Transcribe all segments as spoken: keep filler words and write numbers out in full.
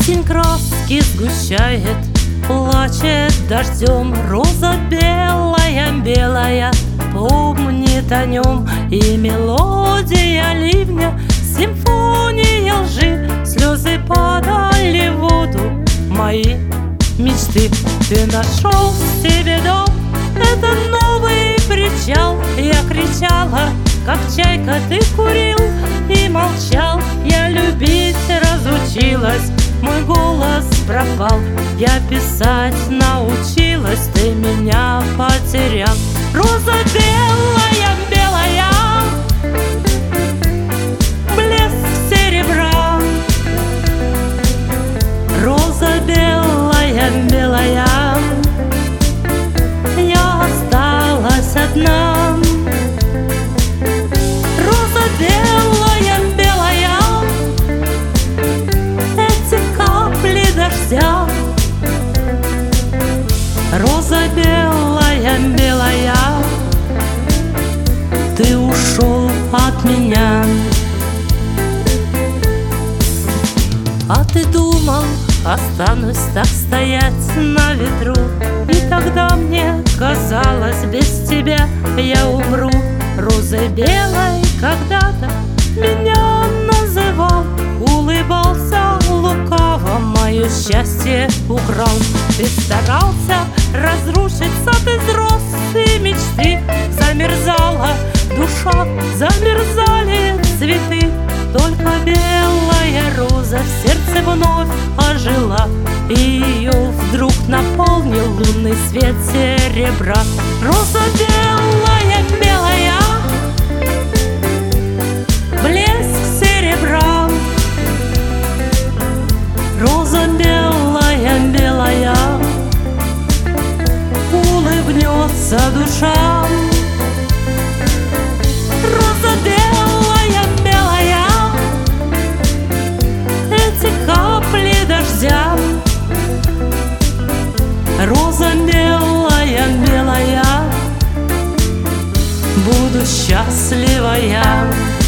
Осень краски сгущает, плачет дождем. Роза белая, белая, помнит о нем. И мелодия ливня, симфония лжи. Слезы падали в воду, мои мечты. Ты нашел себе дом, это новый причал. Я кричала, как чайка, ты курил и молчал. Я любить разучилась, мой голос пропал. Я писать научилась, ты меня потерял. Роза белая, белая, блеск серебра. Роза белая, белая, я осталась одна. Роза белая, белая, эти капли дождя. Роза белая, белая, ты ушел от меня. А ты думал, останусь так стоять на ветру, и тогда мне казалось, без тебя я умру. Розой белой когда-то меня называл, улыбался лукаво, мое счастье украл. Ты старался разрушить сад из роз и мечты. Замерзала душа, замерзали цветы. Только белая роза в сердце вновь ожила, и ее вдруг наполнил лунный свет серебра. Роза белая, белая, блеск серебра. Роза белая, белая, улыбнется душа. Роза белая, белая, эти капли дождя. Роза белая, белая, буду счастлива я.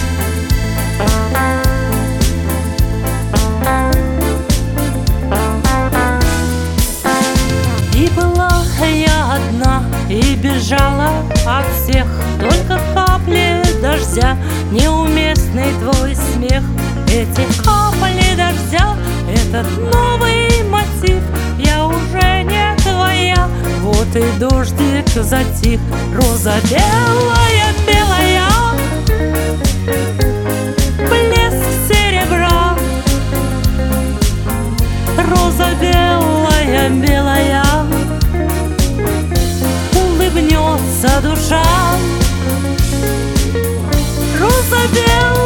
И была я одна, и бежала от всех. Только капли дождя, неуместный твой смех. Эти капли дождя, этот новый мотив. Я уже не твоя, вот и дождик затих. Роза белая, белая, блеск серебра. Роза белая, белая, улыбнется душа. Роза белая,